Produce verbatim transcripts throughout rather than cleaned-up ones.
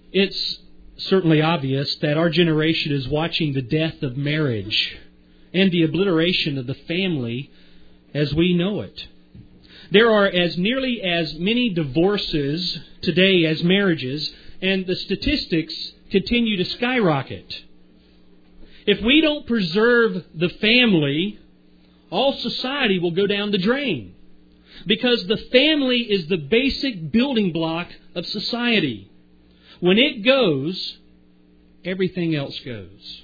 It's certainly obvious that our generation is watching the death of marriage and the obliteration of the family as we know it. There are as nearly as many divorces today as marriages, and the statistics continue to skyrocket. If we don't preserve the family, all society will go down the drain, because the family is the basic building block of society. When it goes, everything else goes.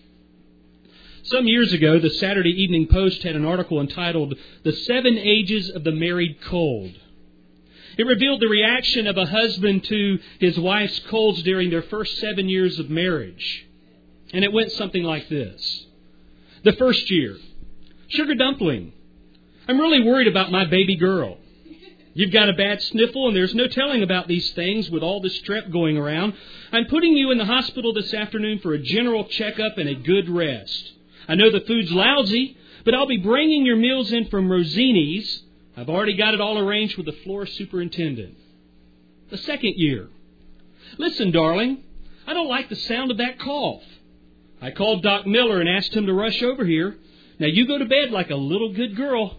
Some years ago, the Saturday Evening Post had an article entitled "The Seven Ages of the Married Cold." It revealed the reaction of a husband to his wife's colds during their first seven years of marriage. And it went something like this. The first year: "Sugar dumpling, I'm really worried about my baby girl. You've got a bad sniffle, and there's no telling about these things with all this strep going around. I'm putting you in the hospital this afternoon for a general checkup and a good rest. I know the food's lousy, but I'll be bringing your meals in from Rosini's. I've already got it all arranged with the floor superintendent." The second year: "Listen, darling, I don't like the sound of that cough. I called Doc Miller and asked him to rush over here. Now you go to bed like a little good girl.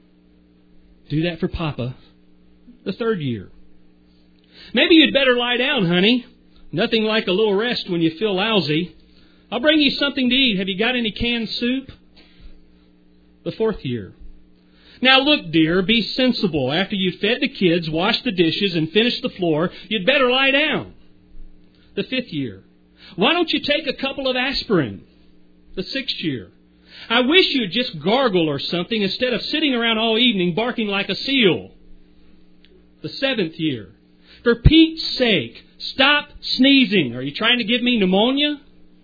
Do that for Papa." The third year: "Maybe you'd better lie down, honey. Nothing like a little rest when you feel lousy. I'll bring you something to eat. Have you got any canned soup?" The fourth year: "Now look, dear, be sensible. After you've fed the kids, washed the dishes, and finished the floor, you'd better lie down." The fifth year: "Why don't you take a couple of aspirin?" The sixth year: "I wish you'd just gargle or something instead of sitting around all evening barking like a seal." The seventh year: "For Pete's sake, stop sneezing. Are you trying to give me pneumonia?"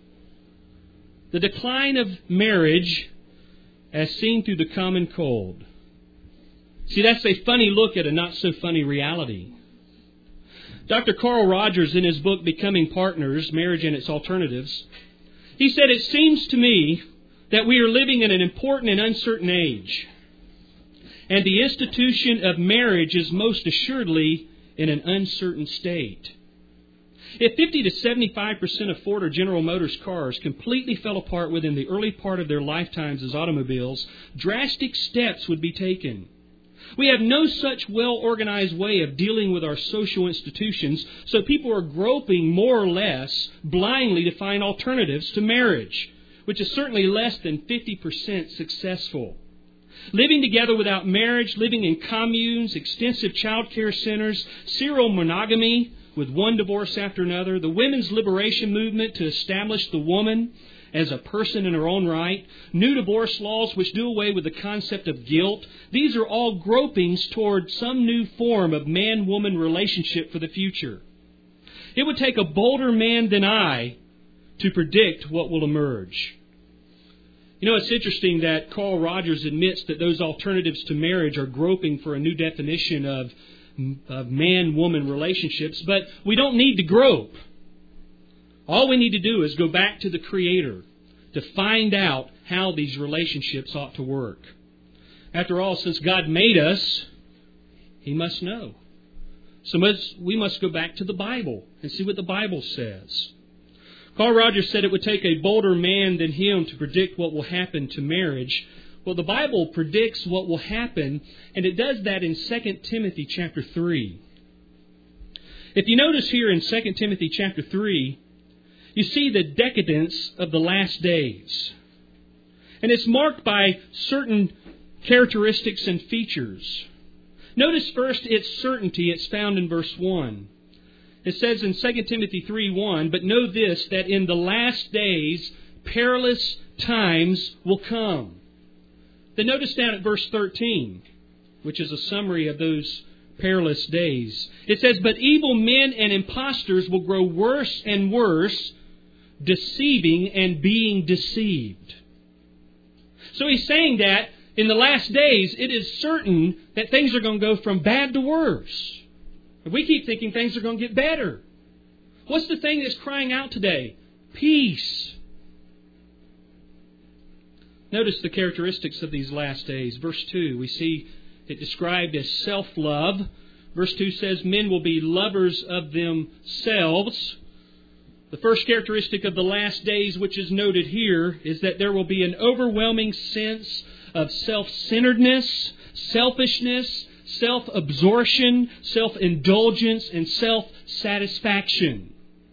The decline of marriage as seen through the common cold. See, that's a funny look at a not-so-funny reality. Doctor Carl Rogers, in his book, Becoming Partners, Marriage and Its Alternatives, he said, "It seems to me that we are living in an important and uncertain age, and the institution of marriage is most assuredly in an uncertain state. If fifty to seventy-five percent of Ford or General Motors cars completely fell apart within the early part of their lifetimes as automobiles, drastic steps would be taken. We have no such well-organized way of dealing with our social institutions, so people are groping more or less blindly to find alternatives to marriage, which is certainly less than fifty percent successful. Living together without marriage, living in communes, extensive child care centers, serial monogamy with one divorce after another, the women's liberation movement to establish the woman as a person in her own right, new divorce laws which do away with the concept of guilt. These are all gropings toward some new form of man-woman relationship for the future. It would take a bolder man than I to predict what will emerge." You know, it's interesting that Carl Rogers admits that those alternatives to marriage are groping for a new definition of, of man-woman relationships, but we don't need to grope. All we need to do is go back to the Creator to find out how these relationships ought to work. After all, since God made us, He must know. So we must go back to the Bible and see what the Bible says. Carl Rogers said it would take a bolder man than him to predict what will happen to marriage. Well, the Bible predicts what will happen, and it does that in Second Timothy chapter three. If you notice here in Second Timothy chapter three, you see the decadence of the last days. And it's marked by certain characteristics and features. Notice first its certainty. It's found in verse one. It says in Second Timothy three one, "But know this, that in the last days perilous times will come." Then notice down at verse thirteen, which is a summary of those perilous days. It says, "But evil men and impostors will grow worse and worse, deceiving and being deceived." So he's saying that in the last days, it is certain that things are going to go from bad to worse. We keep thinking things are going to get better. What's the thing that's crying out today? Peace. Notice the characteristics of these last days. Verse two, we see it described as self-love. Verse two says, "Men will be lovers of themselves." The first characteristic of the last days, which is noted here, is that there will be an overwhelming sense of self-centeredness, selfishness, self-absorption, self-indulgence, and self-satisfaction.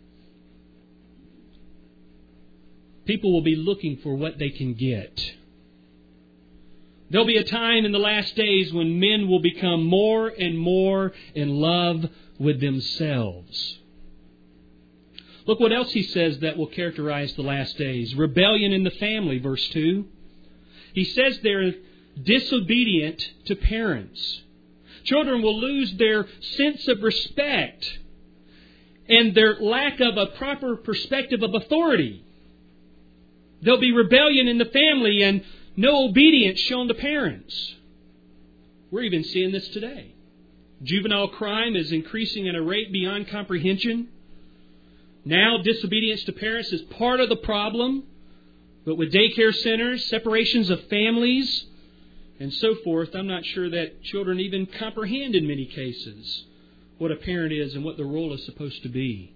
People will be looking for what they can get. There'll be a time in the last days when men will become more and more in love with themselves. Look what else he says that will characterize the last days. Rebellion in the family, verse two. He says they're disobedient to parents. Children will lose their sense of respect and their lack of a proper perspective of authority. There'll be rebellion in the family and no obedience shown to parents. We're even seeing this today. Juvenile crime is increasing at a rate beyond comprehension. Now, disobedience to parents is part of the problem. But with daycare centers, separations of families, and so forth, I'm not sure that children even comprehend in many cases what a parent is and what the role is supposed to be.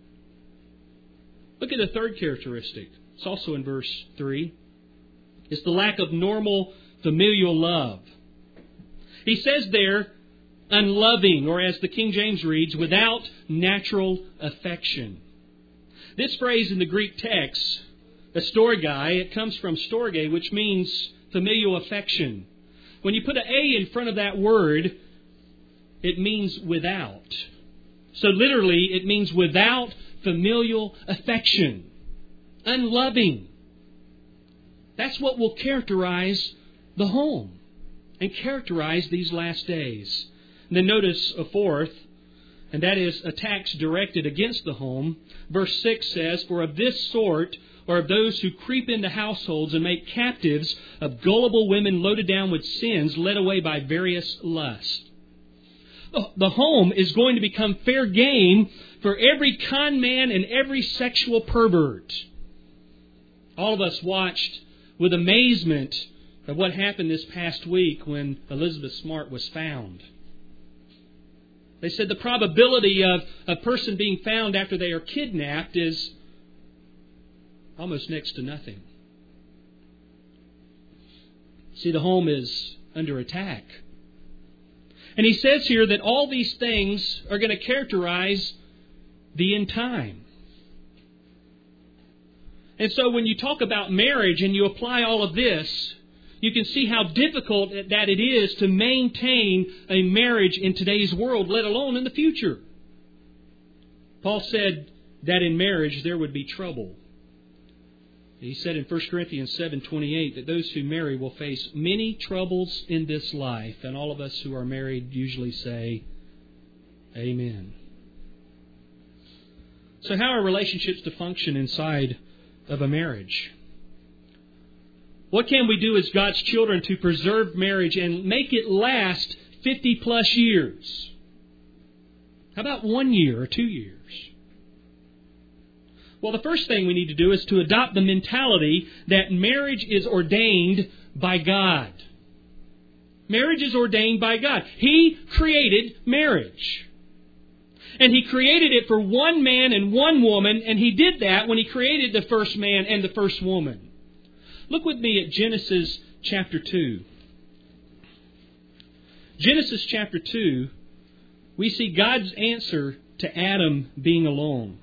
Look at the third characteristic. It's also in verse three. It's the lack of normal familial love. He says there, unloving, or as the King James reads, without natural affection. This phrase in the Greek text, storgai, it comes from storge, which means familial affection. When you put an A in front of that word, it means without. So literally, it means without familial affection. Unloving. That's what will characterize the home and characterize these last days. And then notice a fourth, and that is attacks directed against the home. Verse six says, for of this sort or of those who creep into households and make captives of gullible women loaded down with sins, led away by various lusts. The home is going to become fair game for every con man and every sexual pervert. All of us watched with amazement of what happened this past week when Elizabeth Smart was found. They said the probability of a person being found after they are kidnapped is almost next to nothing. See, the home is under attack. And he says here that all these things are going to characterize the end time. And so when you talk about marriage and you apply all of this, you can see how difficult that it is to maintain a marriage in today's world, let alone in the future. Paul said that in marriage there would be trouble. He said in First Corinthians seven twenty-eight that those who marry will face many troubles in this life. And all of us who are married usually say, Amen. So how are relationships to function inside of a marriage? What can we do as God's children to preserve marriage and make it last fifty plus years? How about one year or two years? Well, the first thing we need to do is to adopt the mentality that marriage is ordained by God. Marriage is ordained by God. He created marriage. And He created it for one man and one woman, and He did that when He created the first man and the first woman. Look with me at Genesis chapter two. Genesis chapter two, we see God's answer to Adam being alone.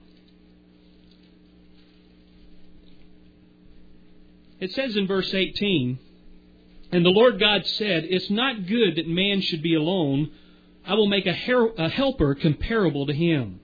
It says in verse eighteen, and the Lord God said, it's not good that man should be alone. I will make a, her- a helper comparable to him.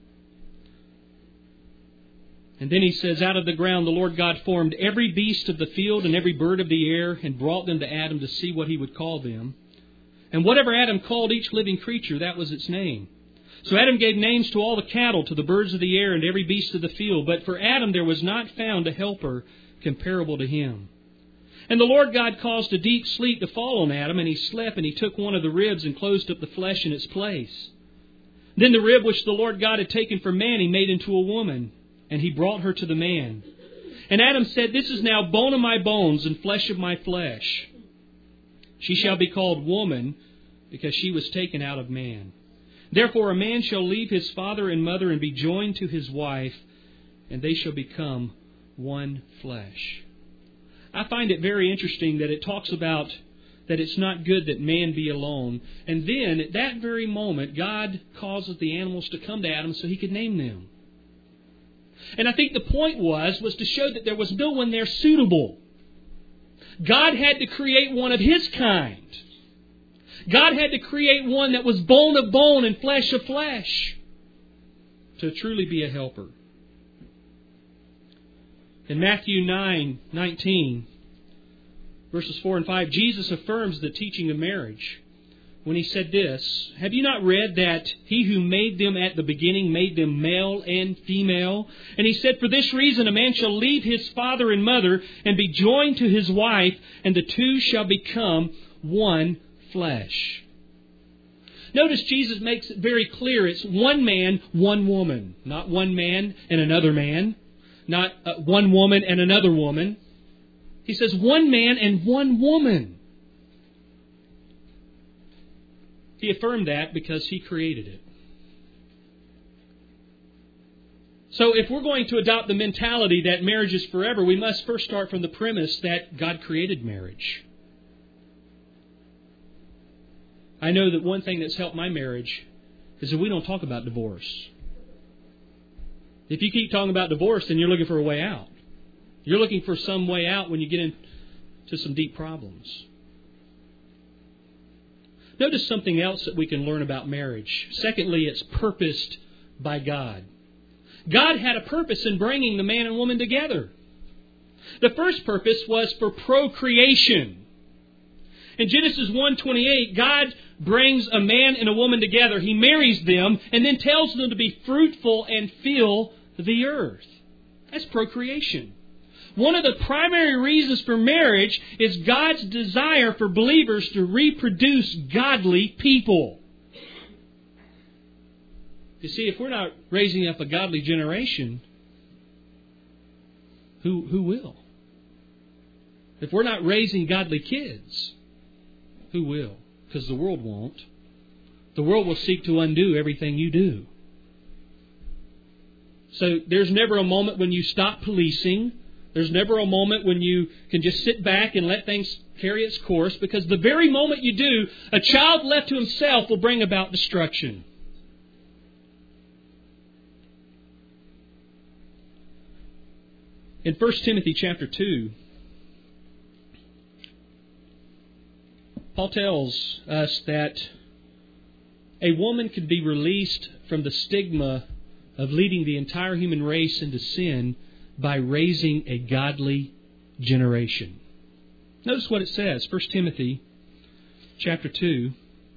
And then he says, out of the ground the Lord God formed every beast of the field and every bird of the air and brought them to Adam to see what he would call them. And whatever Adam called each living creature, that was its name. So Adam gave names to all the cattle, to the birds of the air, and every beast of the field. But for Adam there was not found a helper comparable to him. And the Lord God caused a deep sleep to fall on Adam, and he slept, and he took one of the ribs and closed up the flesh in its place. Then the rib which the Lord God had taken from man he made into a woman, and he brought her to the man. And Adam said, this is now bone of my bones and flesh of my flesh. She shall be called woman, because she was taken out of man. Therefore a man shall leave his father and mother and be joined to his wife, and they shall become one flesh. I find it very interesting that it talks about that it's not good that man be alone. And then, at that very moment, God causes the animals to come to Adam so he could name them. And I think the point was, was to show that there was no one there suitable. God had to create one of His kind. God had to create one that was bone of bone and flesh of flesh to truly be a helper. In Matthew nine nineteen, verses four and five, Jesus affirms the teaching of marriage when He said this, "Have you not read that He who made them at the beginning made them male and female? And He said, for this reason a man shall leave his father and mother and be joined to his wife, and the two shall become one flesh." Notice Jesus makes it very clear it's one man, one woman. Not one man and another man. Not uh, one woman and another woman. He says one man and one woman. He affirmed that because He created it. So if we're going to adopt the mentality that marriage is forever, we must first start from the premise that God created marriage. I know that one thing that's helped my marriage is that we don't talk about divorce. If you keep talking about divorce, then you're looking for a way out. You're looking for some way out when you get into some deep problems. Notice something else that we can learn about marriage. Secondly, it's purposed by God. God had a purpose in bringing the man and woman together. The first purpose was for procreation. In Genesis one twenty-eight, God brings a man and a woman together. He marries them and then tells them to be fruitful and fill the earth. That's procreation. One of the primary reasons for marriage is God's desire for believers to reproduce godly people. You see, if we're not raising up a godly generation, who, who will? If we're not raising godly kids, who will? Because the world won't. The world will seek to undo everything you do. So there's never a moment when you stop policing. There's never a moment when you can just sit back and let things carry its course, because the very moment you do, a child left to himself will bring about destruction. In First Timothy chapter two, Paul tells us that a woman could be released from the stigma of leading the entire human race into sin by raising a godly generation. Notice what it says, First Timothy chapter two.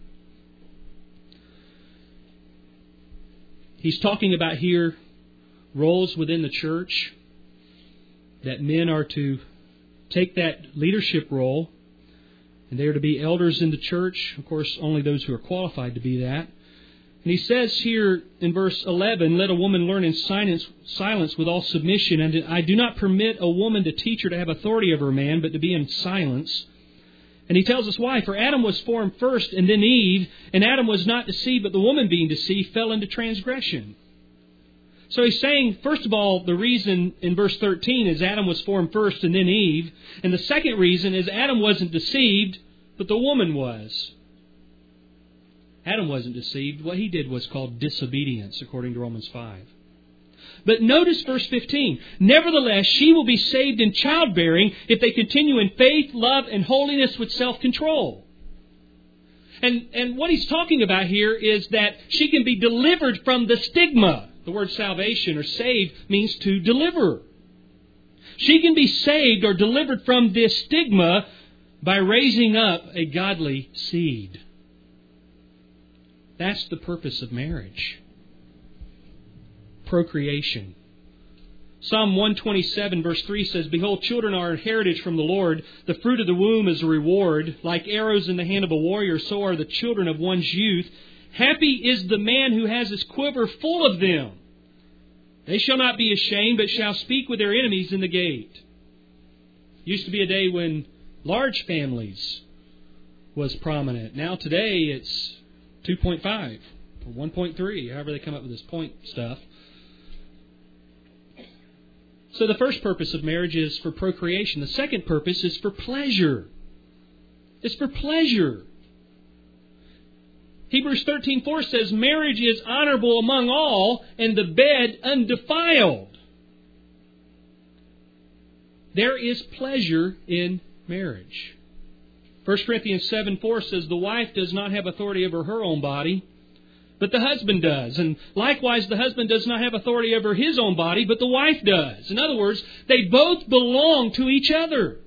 He's talking about here roles within the church, that men are to take that leadership role, and they are to be elders in the church. Of course, only those who are qualified to be that. And he says here in verse eleven, "Let a woman learn in silence, silence with all submission, and I do not permit a woman to teach her to have authority over a man, but to be in silence." And he tells us why. "For Adam was formed first, and then Eve, and Adam was not deceived, but the woman being deceived fell into transgression." So he's saying, first of all, the reason in verse thirteen is Adam was formed first and then Eve. And the second reason is Adam wasn't deceived, but the woman was. Adam wasn't deceived. What he did was called disobedience, according to Romans five. But notice verse fifteen. "Nevertheless, she will be saved in childbearing if they continue in faith, love, and holiness with self-control." And, and what he's talking about here is that she can be delivered from the stigma. The word salvation or saved means to deliver. She can be saved or delivered from this stigma by raising up a godly seed. That's the purpose of marriage. Procreation. Psalm one twenty-seven verse three says, "Behold, children are a heritage from the Lord. The fruit of the womb is a reward. Like arrows in the hand of a warrior, so are the children of one's youth. Happy is the man who has his quiver full of them. They shall not be ashamed, but shall speak with their enemies in the gate." Used to be a day when large families was prominent. Now today it's two point five or one point three, however they come up with this point stuff. So the first purpose of marriage is for procreation. The second purpose is for pleasure. It's for pleasure. Hebrews thirteen four says, marriage is honorable among all, and the bed undefiled. There is pleasure in marriage. First Corinthians seven four says, the wife does not have authority over her own body, but the husband does. And likewise, the husband does not have authority over his own body, but the wife does. In other words, they both belong to each other.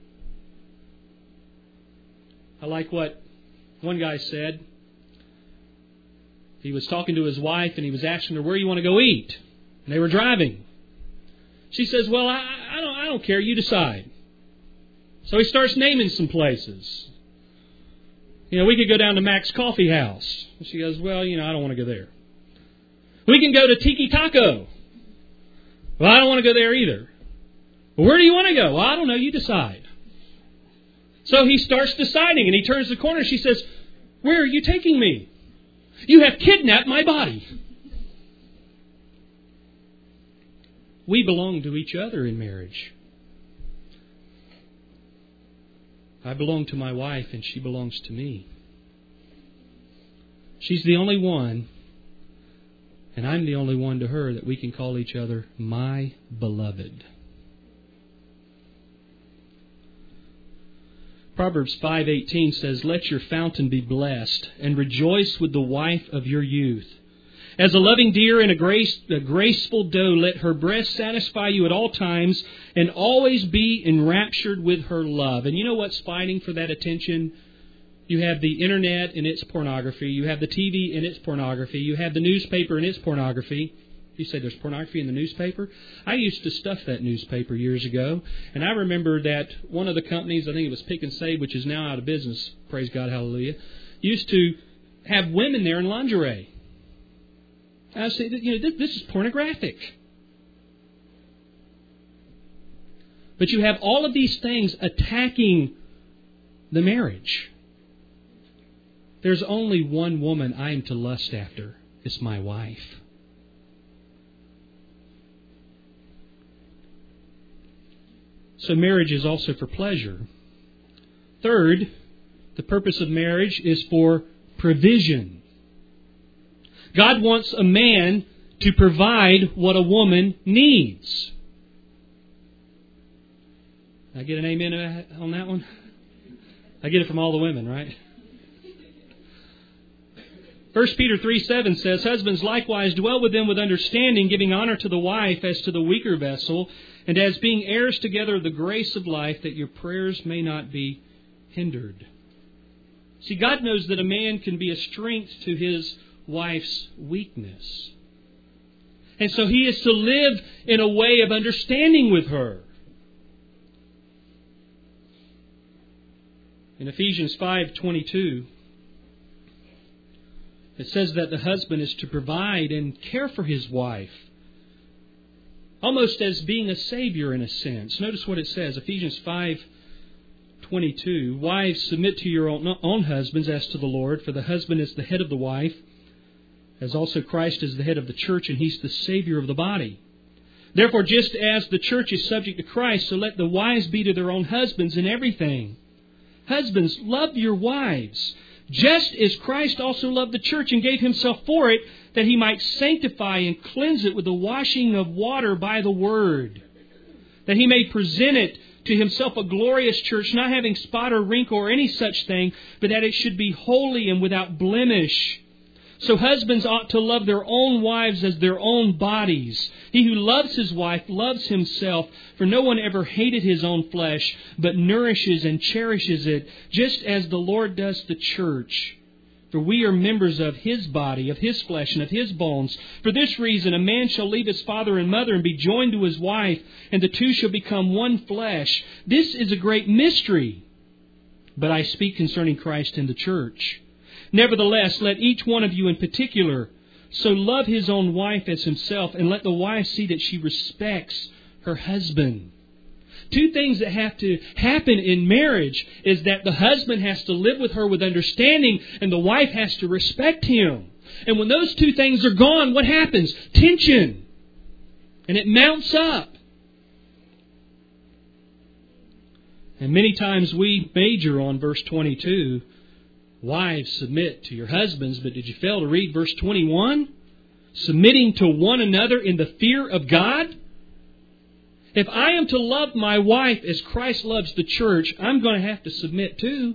I like what one guy said. He was talking to his wife and he was asking her, where you want to go eat? And they were driving. She says, well, I, I don't I don't care. You decide. So he starts naming some places. You know, we could go down to Mac's Coffee House. And she goes, well, you know, I don't want to go there. We can go to Tiki Taco. Well, I don't want to go there either. Well, where do you want to go? Well, I don't know. You decide. So he starts deciding and he turns the corner. She says, where are you taking me? You have kidnapped my body. We belong to each other in marriage. I belong to my wife and she belongs to me. She's the only one, and I'm the only one to her that we can call each other my beloved. Proverbs five eighteen says, let your fountain be blessed, and rejoice with the wife of your youth. As a loving deer and a, grace, a graceful doe, let her breast satisfy you at all times, and always be enraptured with her love. And you know what's fighting for that attention? You have the internet and its pornography. You have the T V and its pornography. You have the newspaper and its pornography. You say there's pornography in the newspaper? I used to stuff that newspaper years ago. And I remember that one of the companies, I think it was Pick and Save, which is now out of business, praise God, hallelujah, used to have women there in lingerie. I say, you know, this, this is pornographic. But you have all of these things attacking the marriage. There's only one woman I am to lust after. It's my wife. So marriage is also for pleasure. Third, the purpose of marriage is for provision. God wants a man to provide what a woman needs. I get an amen on that one? I get it from all the women, right? First Peter three seven says, husbands likewise dwell with them with understanding, giving honor to the wife as to the weaker vessel, and as being heirs together of the grace of life, that your prayers may not be hindered. See, God knows that a man can be a strength to his wife's weakness. And so he is to live in a way of understanding with her. In Ephesians five twenty-two, it says that the husband is to provide and care for his wife, almost as being a savior in a sense. Notice what it says, Ephesians five twenty-two. Wives, submit to your own, own husbands as to the Lord, for the husband is the head of the wife, as also Christ is the head of the church, and He's the Savior of the body. Therefore, just as the church is subject to Christ, so let the wives be to their own husbands in everything. Husbands, love your wives, just as Christ also loved the church and gave Himself for it, that He might sanctify and cleanse it with the washing of water by the Word, that He may present it to Himself a glorious church, not having spot or wrinkle or any such thing, but that it should be holy and without blemish. So husbands ought to love their own wives as their own bodies. He who loves his wife loves himself, for no one ever hated his own flesh, but nourishes and cherishes it, just as the Lord does the church. For we are members of His body, of His flesh, and of His bones. For this reason, a man shall leave his father and mother and be joined to his wife, and the two shall become one flesh. This is a great mystery, but I speak concerning Christ and the church. Nevertheless, let each one of you in particular so love his own wife as himself, and let the wife see that she respects her husband. Two things that have to happen in marriage is that the husband has to live with her with understanding, and the wife has to respect him. And when those two things are gone, what happens? Tension. And it mounts up. And many times we major on verse twenty-two, wives, submit to your husbands, but did you fail to read verse twenty-one? Submitting to one another in the fear of God? If I am to love my wife as Christ loves the church, I'm going to have to submit too.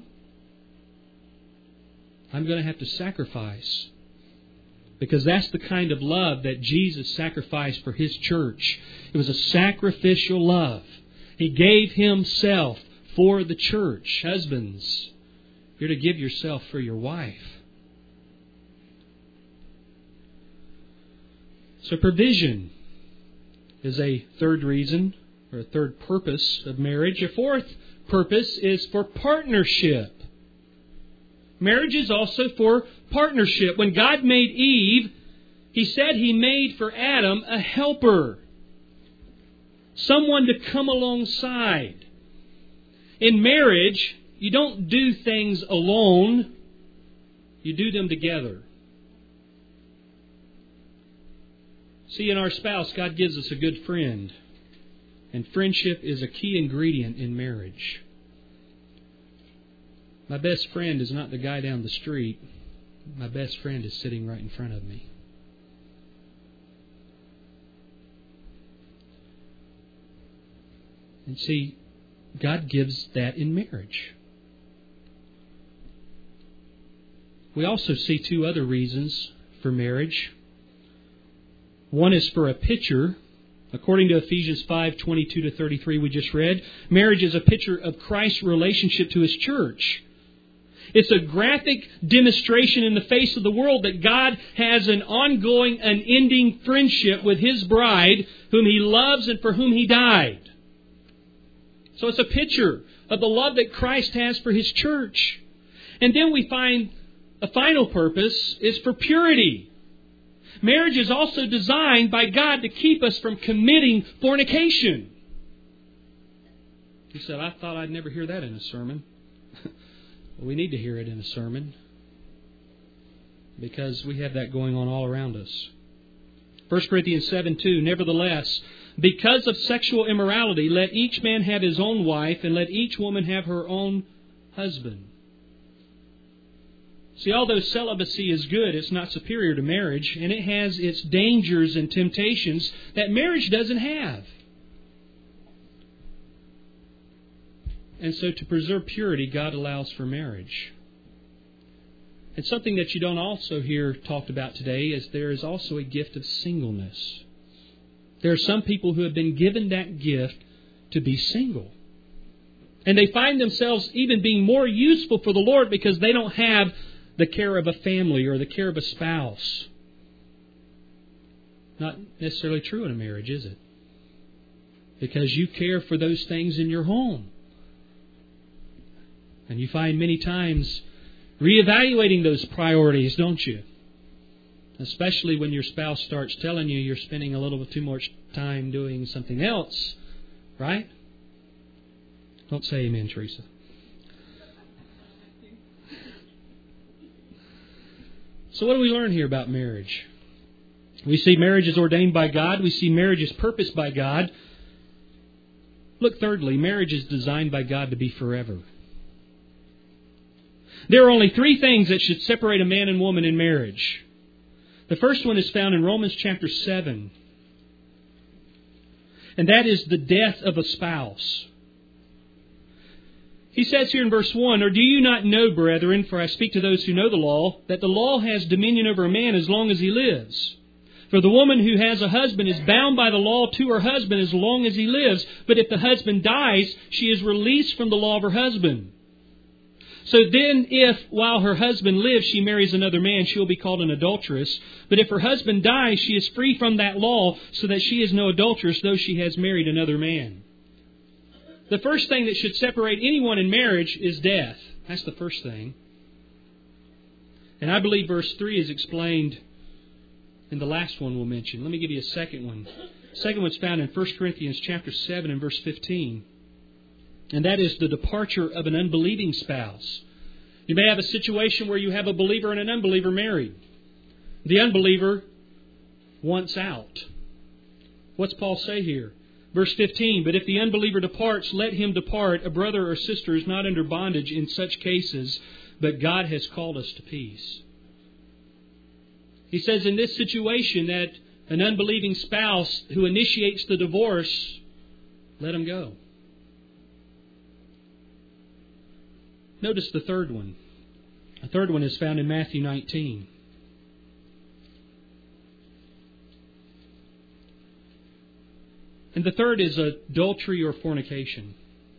I'm going to have to sacrifice. Because that's the kind of love that Jesus sacrificed for His church. It was a sacrificial love. He gave Himself for the church. Husbands, you're to give yourself for your wife. So provision is a third reason, or a third purpose of marriage. A fourth purpose is for partnership. Marriage is also for partnership. When God made Eve, He said He made for Adam a helper. Someone to come alongside. In marriage, you don't do things alone. You do them together. See, in our spouse, God gives us a good friend. And friendship is a key ingredient in marriage. My best friend is not the guy down the street. My best friend is sitting right in front of me. And see, God gives that in marriage. We also see two other reasons for marriage. One is for a picture. According to Ephesians five twenty-two to thirty-three we just read, marriage is a picture of Christ's relationship to His church. It's a graphic demonstration in the face of the world that God has an ongoing, unending friendship with His bride, whom He loves and for whom He died. So it's a picture of the love that Christ has for His church. And then we find a final purpose is for purity. Marriage is also designed by God to keep us from committing fornication. He said, I thought I'd never hear that in a sermon. Well, we need to hear it in a sermon because we have that going on all around us. First Corinthians seven two, nevertheless, because of sexual immorality, let each man have his own wife, and let each woman have her own husband. See, although celibacy is good, it's not superior to marriage, and it has its dangers and temptations that marriage doesn't have. And so to preserve purity, God allows for marriage. And something that you don't also hear talked about today is there is also a gift of singleness. There are some people who have been given that gift to be single. And they find themselves even being more useful for the Lord because they don't have the care of a family or the care of a spouse. Not necessarily true in a marriage, is it? Because you care for those things in your home. And you find many times reevaluating those priorities, don't you? Especially when your spouse starts telling you you're spending a little bit too much time doing something else. Right? Don't say amen, Teresa. So what do we learn here about marriage? We see marriage is ordained by God. We see marriage is purposed by God. Look, thirdly, marriage is designed by God to be forever. There are only three things that should separate a man and woman in marriage. The first one is found in Romans chapter seven. And that is the death of a spouse. He says here in verse one, or do you not know, brethren, for I speak to those who know the law, that the law has dominion over a man as long as he lives. For the woman who has a husband is bound by the law to her husband as long as he lives. But if the husband dies, she is released from the law of her husband. So then if, while her husband lives, she marries another man, she will be called an adulteress. But if her husband dies, she is free from that law, so that she is no adulteress, though she has married another man. The first thing that should separate anyone in marriage is death. That's the first thing. And I believe verse three is explained in the last one we'll mention. Let me give you a second one. The second one's found in First Corinthians chapter seven and verse fifteen. And that is the departure of an unbelieving spouse. You may have a situation where you have a believer and an unbeliever married. The unbeliever wants out. What's Paul say here? Verse fifteen, but if the unbeliever departs, let him depart. A brother or sister is not under bondage in such cases, but God has called us to peace. He says in this situation that an unbelieving spouse who initiates the divorce, let him go. Notice the third one. The third one is found in Matthew nineteen. And the third is adultery or fornication.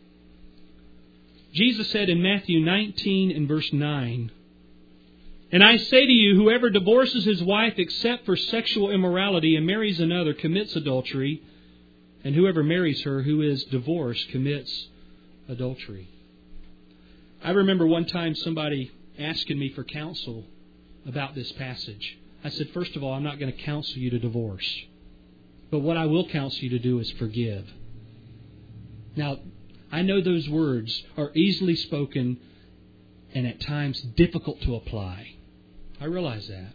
Jesus said in Matthew nineteen and verse nine, and I say to you, whoever divorces his wife except for sexual immorality and marries another commits adultery, and whoever marries her who is divorced commits adultery. I remember one time somebody asking me for counsel about this passage. I said, first of all, I'm not going to counsel you to divorce. But what I will counsel you to do is forgive. Now, I know those words are easily spoken and at times difficult to apply. I realize that.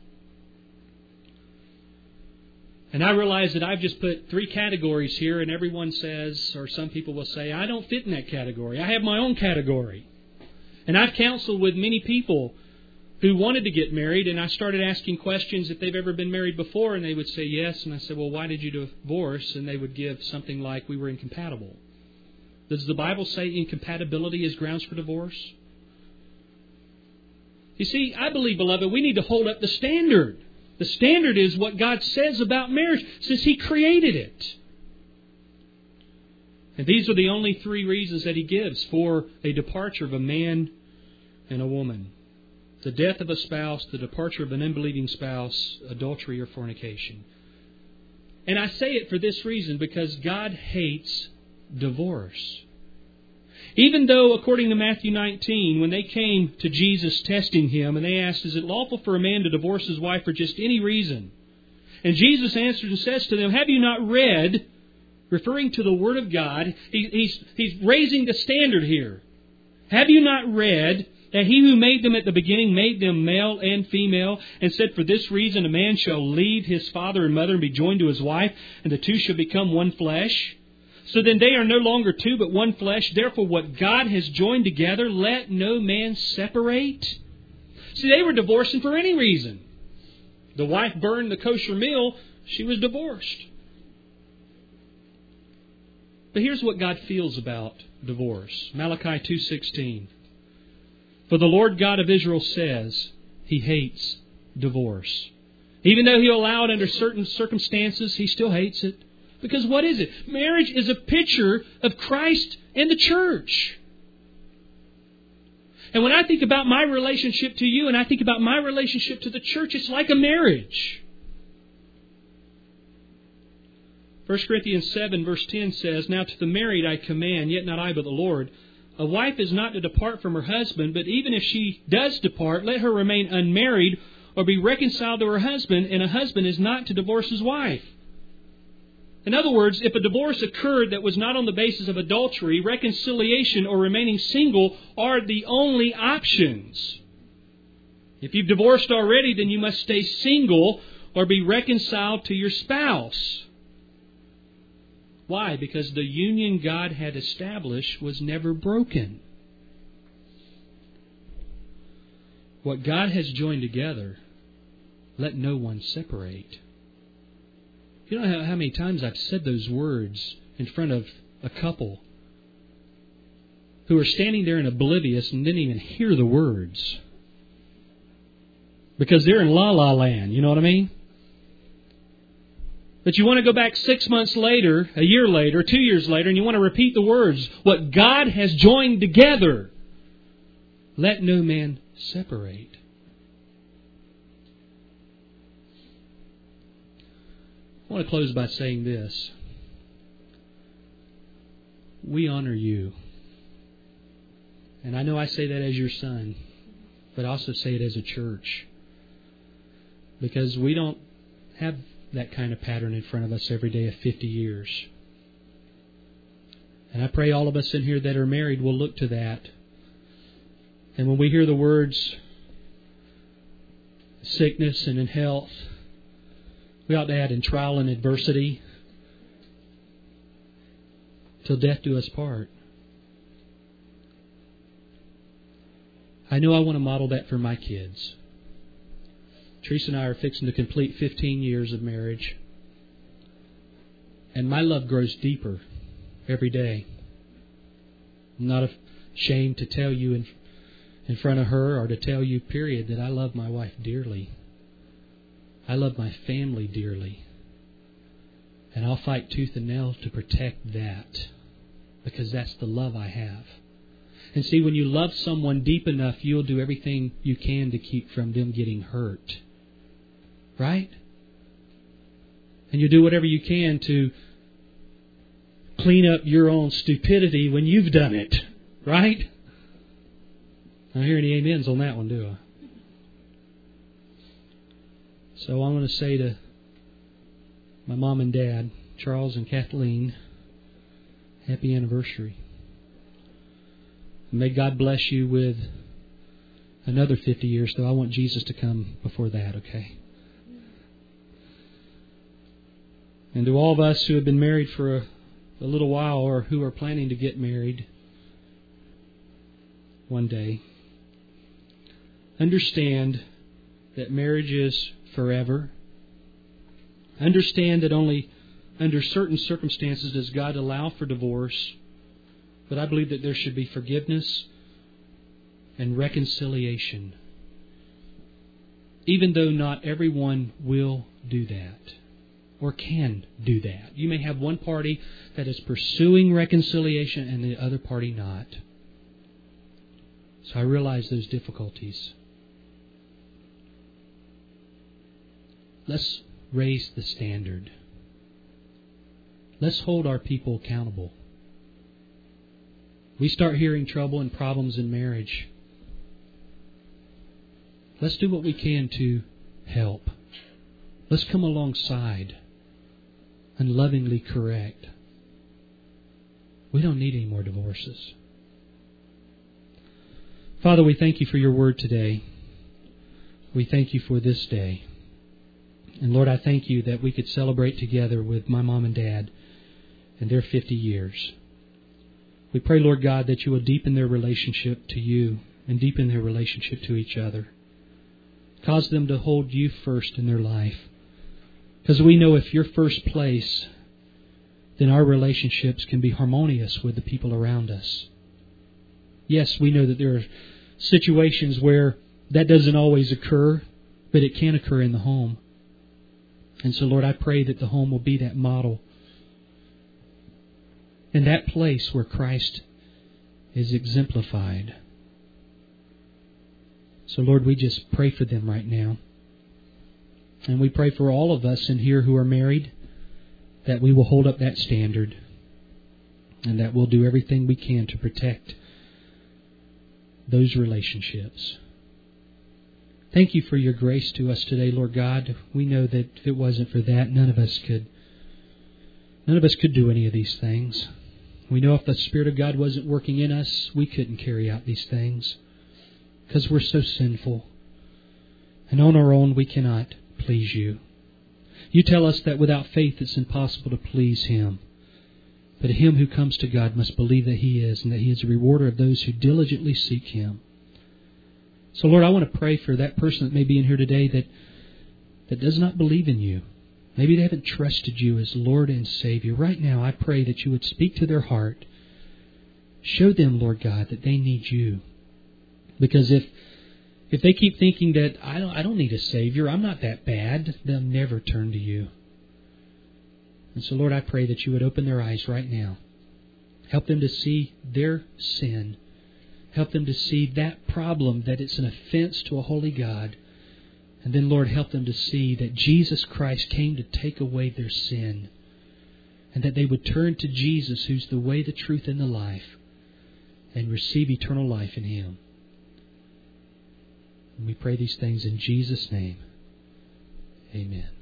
And I realize that I've just put three categories here, and everyone says, or some people will say, I don't fit in that category. I have my own category. And I've counseled with many people who wanted to get married, and I started asking questions if they've ever been married before, and they would say yes. And I said, well, why did you divorce? And they would give something like, we were incompatible. Does the Bible say incompatibility is grounds for divorce? You see, I believe, beloved, we need to hold up the standard. The standard is what God says about marriage, since He created it. And these are the only three reasons that He gives for a departure of a man and a woman. The death of a spouse, the departure of an unbelieving spouse, adultery or fornication. And I say it for this reason, because God hates divorce. Even though, according to Matthew nineteen, when they came to Jesus testing Him, and they asked, is it lawful for a man to divorce his wife for just any reason? And Jesus answers and says to them, have you not read, referring to the Word of God, he, he's, he's raising the standard here. Have you not read that He who made them at the beginning made them male and female, and said, for this reason a man shall leave his father and mother and be joined to his wife, and the two shall become one flesh? So then they are no longer two, but one flesh. Therefore what God has joined together, let no man separate. See, they were divorcing for any reason. The wife burned the kosher meal, she was divorced. But here's what God feels about divorce. Malachi two sixteen. For the Lord God of Israel says He hates divorce. Even though He'll allow it under certain circumstances, He still hates it. Because what is it? Marriage is a picture of Christ and the church. And when I think about my relationship to you and I think about my relationship to the church, it's like a marriage. First Corinthians seven verse ten says, now to the married I command, yet not I but the Lord, a wife is not to depart from her husband, but even if she does depart, let her remain unmarried or be reconciled to her husband, and a husband is not to divorce his wife. In other words, if a divorce occurred that was not on the basis of adultery, reconciliation or remaining single are the only options. If you've divorced already, then you must stay single or be reconciled to your spouse. Why? Because the union God had established was never broken. What God has joined together, let no one separate. You know how, how many times I've said those words in front of a couple who are standing there and oblivious and didn't even hear the words. Because they're in la-la land, you know what I mean? But you want to go back six months later, a year later, two years later, and you want to repeat the words. What God has joined together, let no man separate. I want to close by saying this. We honor you. And I know I say that as your son, but I also say it as a church. Because we don't have that kind of pattern in front of us every day of fifty years. And I pray all of us in here that are married will look to that. And when we hear the words sickness and in health, we ought to add in trial and adversity. till death do us part. I know I want to model that for my kids. Teresa and I are fixing to complete fifteen years of marriage. And my love grows deeper every day. I'm not ashamed to tell you in, in front of her or to tell you, period, that I love my wife dearly. I love my family dearly. And I'll fight tooth and nail to protect that, because that's the love I have. And see, when you love someone deep enough, you'll do everything you can to keep from them getting hurt. Right? And you do whatever you can to clean up your own stupidity when you've done it. Right? I don't hear any amens on that one, do I? So I'm going to say to my mom and dad, Charles and Kathleen, happy anniversary. May God bless you with another fifty years, though I want Jesus to come before that, okay? And to all of us who have been married for a, a little while or who are planning to get married one day, understand that marriage is forever. Understand that only under certain circumstances does God allow for divorce. But I believe that there should be forgiveness and reconciliation. Even though not everyone will do that or can do that. You may have one party that is pursuing reconciliation and the other party not. So I realize those difficulties. Let's raise the standard. Let's hold our people accountable. We start hearing trouble and problems in marriage. Let's do what we can to help. Let's come alongside and lovingly correct. We don't need any more divorces. Father, we thank you for your word today. We thank you for this day. And Lord, I thank you that we could celebrate together with my mom and dad and their fifty years. We pray, Lord God, that you will deepen their relationship to you and deepen their relationship to each other. Cause them to hold you first in their life. Because we know if you're first place, then our relationships can be harmonious with the people around us. Yes, we know that there are situations where that doesn't always occur, but it can occur in the home. And so, Lord, I pray that the home will be that model and that place where Christ is exemplified. So, Lord, we just pray for them right now. And we pray for all of us in here who are married, that we will hold up that standard and that we'll do everything we can to protect those relationships. Thank you for your grace to us today, Lord God. We know that if it wasn't for that, none of us could none of us could do any of these things. We know if the Spirit of God wasn't working in us, we couldn't carry out these things because we're so sinful. And on our own, we cannot please you. You tell us that without faith it's impossible to please Him. But him who comes to God must believe that He is, and that He is a rewarder of those who diligently seek Him. So, Lord, I want to pray for that person that may be in here today that, that does not believe in you. Maybe they haven't trusted you as Lord and Savior. Right now, I pray that you would speak to their heart. Show them, Lord God, that they need you. Because if if they keep thinking that I don't, I don't need a Savior, I'm not that bad, they'll never turn to you. And so, Lord, I pray that you would open their eyes right now. Help them to see their sin. Help them to see that problem, that it's an offense to a holy God. And then, Lord, help them to see that Jesus Christ came to take away their sin. And that they would turn to Jesus, who's the way, the truth, and the life, and receive eternal life in Him. And we pray these things in Jesus' name. Amen.